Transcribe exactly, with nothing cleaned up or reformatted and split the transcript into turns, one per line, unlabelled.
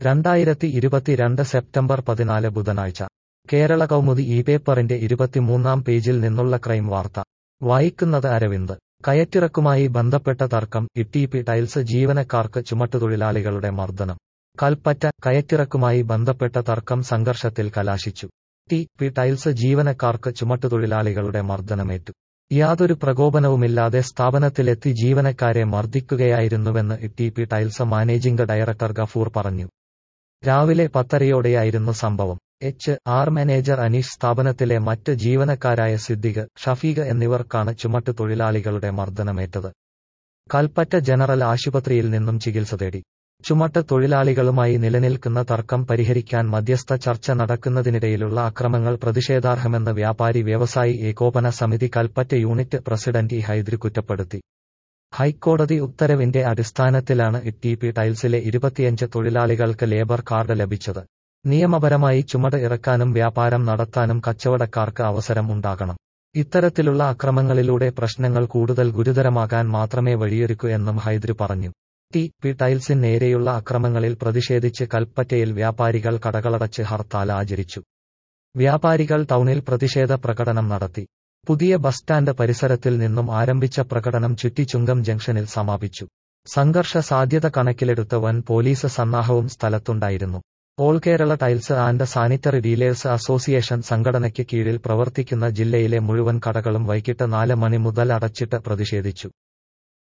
രണ്ടായിരത്തി ഇരുപത്തിരണ്ട് സെപ്റ്റംബർ പതിനാല് ബുധനാഴ്ച കേരള കൗമുദി ഈ പേപ്പറിന്റെ ഇരുപത്തിമൂന്നാം പേജിൽ നിന്നുള്ള ക്രൈം വാർത്ത വായിക്കുന്നത് അരവിന്ദ്. കയറ്റിറക്കുമായി ബന്ധപ്പെട്ട തർക്കം. ടി പി ടൈൽസ് ജീവനക്കാർക്ക് ചുമട്ടുതൊഴിലാളികളുടെ മർദ്ദനം. കൽപ്പറ്റ. കയറ്റിറക്കുമായി ബന്ധപ്പെട്ട തർക്കം സംഘർഷത്തിൽ കലാശിച്ചു. ടി പി ടൈൽസ് ജീവനക്കാർക്ക് ചുമട്ടുതൊഴിലാളികളുടെ മർദ്ദനമേറ്റു. യാതൊരു പ്രകോപനവുമില്ലാതെ സ്ഥാപനത്തിലെത്തി ജീവനക്കാരെ മർദ്ദിക്കുകയായിരുന്നുവെന്ന് T P tiles managing director Gafoor പറഞ്ഞു. രാവിലെ പത്തരയോടെയായിരുന്നു സംഭവം. എച്ച് ആർ മാനേജർ അനീഷ്, സ്ഥാപനത്തിലെ മറ്റ് ജീവനക്കാരായ സിദ്ദിഖ്, ഷഫീഖ് എന്നിവർക്കാണ് ചുമട്ട് തൊഴിലാളികളുടെ മർദ്ദനമേറ്റത്. കൽപ്പറ്റ ജനറൽ ആശുപത്രിയിൽ നിന്നും ചികിത്സ തേടി. ചുമട്ട് തൊഴിലാളികളുമായി നിലനിൽക്കുന്ന തർക്കം പരിഹരിക്കാൻ മധ്യസ്ഥ ചർച്ച നടക്കുന്നതിനിടയിലുള്ള അക്രമങ്ങൾ പ്രതിഷേധാർഹമെന്ന് വ്യാപാരി വ്യവസായി ഏകോപന സമിതി Kalpetta unit president E Hydri കുറ്റപ്പെടുത്തി. ഹൈക്കോടതി ഉത്തരവിന്റെ അടിസ്ഥാനത്തിലാണ് ടി പി ടൈൽസിലെ ഇരുപത്തിയഞ്ച് തൊഴിലാളികൾക്ക് ലേബർ കാർഡ് ലഭിച്ചത്. നിയമപരമായി ചുമട് ഇറക്കാനും വ്യാപാരം നടത്താനും കച്ചവടക്കാർക്ക് അവസരം ഉണ്ടാകണം. ഇത്തരത്തിലുള്ള അക്രമങ്ങളിലൂടെ പ്രശ്നങ്ങൾ കൂടുതൽ ഗുരുതരമാകാൻ മാത്രമേ വഴിയൊരുക്കൂ എന്നും ഹൈദ്രി പറഞ്ഞു. ടി പി ടൈൽസിന് നേരെയുള്ള അക്രമങ്ങളിൽ പ്രതിഷേധിച്ച് കൽപ്പറ്റയിൽ വ്യാപാരികൾ കടകളടച്ച് ഹർത്താൽ ആചരിച്ചു. വ്യാപാരികൾ ടൗണിൽ പ്രതിഷേധ പ്രകടനം നടത്തി. പുതിയ ബസ് സ്റ്റാൻഡ് പരിസരത്തിൽ നിന്നും ആരംഭിച്ച പ്രകടനം ചുറ്റിച്ചുങ്കം ജംഗ്ഷനിൽ സമാപിച്ചു. സംഘർഷ സാധ്യത കണക്കിലെടുത്ത് വൻ പോലീസ് സന്നാഹവും സ്ഥലത്തുണ്ടായിരുന്നു. All Kerala tiles and sanitary dealers association സംഘടനയ്ക്ക് കീഴിൽ പ്രവർത്തിക്കുന്ന ജില്ലയിലെ മുഴുവൻ കടകളും വൈകിട്ട് നാല് മണി മുതൽ അടച്ചിട്ട് പ്രതിഷേധിച്ചു.